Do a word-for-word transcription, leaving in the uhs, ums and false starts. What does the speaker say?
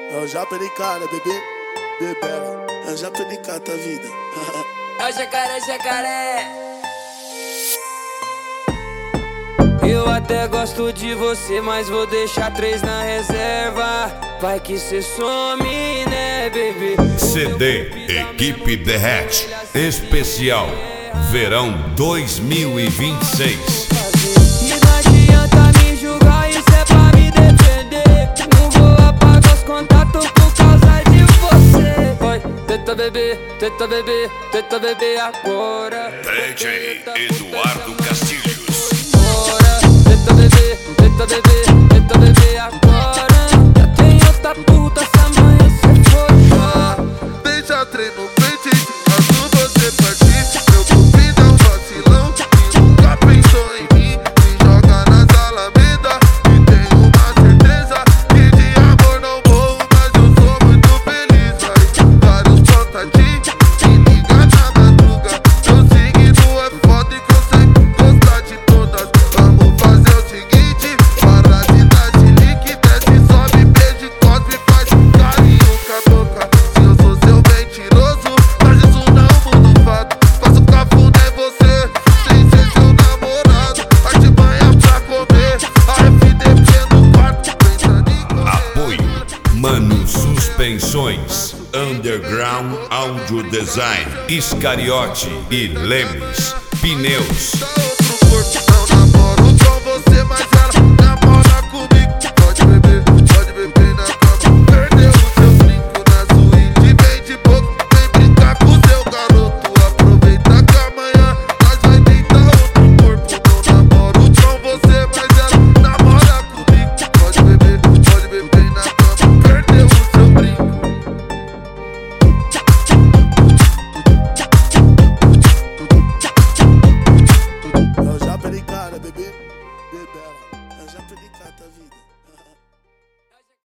É o Japa de cara, bebê, bebela. É o Japa de cara, tua vida. É o jacaré, jacaré. Eu até gosto de você, mas vou deixar três na reserva. Vai que cê some, né, baby? C D Equipe Derrete Especial Verão dois mil e vinte e seis. E não adianta me julgar, isso é pra me defender. Não vou apagar os contatos por causa de você. Vai, tenta beber, tenta beber, tenta beber agora. D J Eduardo Castilhos. Tenta beber, tenta beber, tenta beber agora. Já tem outra puta, essa manhã cê foi. Deixa trem no peito, caso você partir. Meu cupido é um vacilão e nunca pensou em mim. Me joga nas alamedas e tenho uma certeza que de amor não morro, mas eu sou muito feliz. Vai, vários contatinhos, me liga na madruga. Seu signo é foda e consegue gostar de todas. Vamos fazer o seguinte, para de dar chilique, desce, sobe, beijo e cospe, faz carinho com a boca. Se eu sou seu mentiroso, mas isso não muda o fato. Faço cafuné em você, sem ser seu namorado. Artimanha pra comer, a F D P no quarto, pensando em correr. Apoio Mano Suspensões, Underground Audio Design, Iscariote e Lemes Pneus.